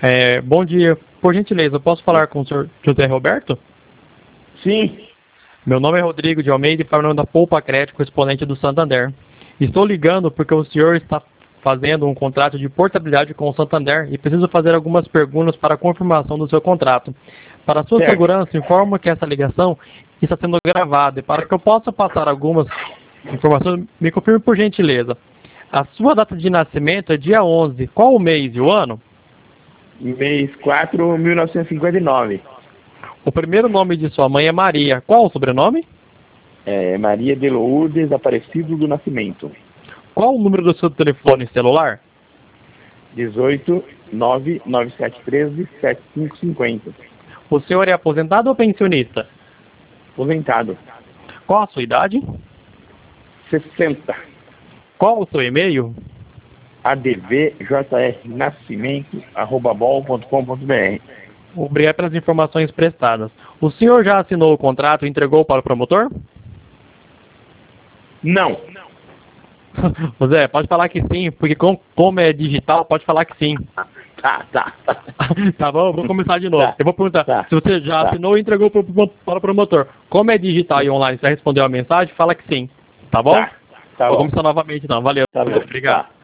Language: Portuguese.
Bom dia. Por gentileza, eu posso falar com o senhor José Roberto? Sim. Meu nome é Rodrigo de Almeida e falo em nome da Poupa Crédito, correspondente do Santander. Estou ligando porque o senhor está fazendo um contrato de portabilidade com o Santander e preciso fazer algumas perguntas para a confirmação do seu contrato. Para sua Certo. segurança, informo que essa ligação está sendo gravada e para que eu possa passar algumas informações, me confirme por gentileza. A sua data de nascimento é dia 11. Qual o mês e o ano? Mês 4, 1959. O primeiro nome de sua mãe é Maria. Qual o sobrenome? Maria de Lourdes Aparecido do Nascimento. Qual o número do seu telefone celular? 18 99713 7550. O senhor é aposentado ou pensionista? Aposentado. Qual a sua idade? 60. Qual o seu e-mail? advjrnascimento@bol.com.br. Obrigado pelas informações prestadas. O senhor já assinou o contrato e entregou para o promotor? Não. Zé, pode falar que sim, porque como é digital, pode falar que sim. Tá. Tá bom? Vou começar de novo. Tá. Eu vou perguntar Tá. se você já Tá. assinou e entregou para o promotor. Como é digital e online, você já respondeu a mensagem, fala que sim. Tá bom? Tá Vou bom. começar novamente então. Valeu. Tá bom. Obrigado. Tá.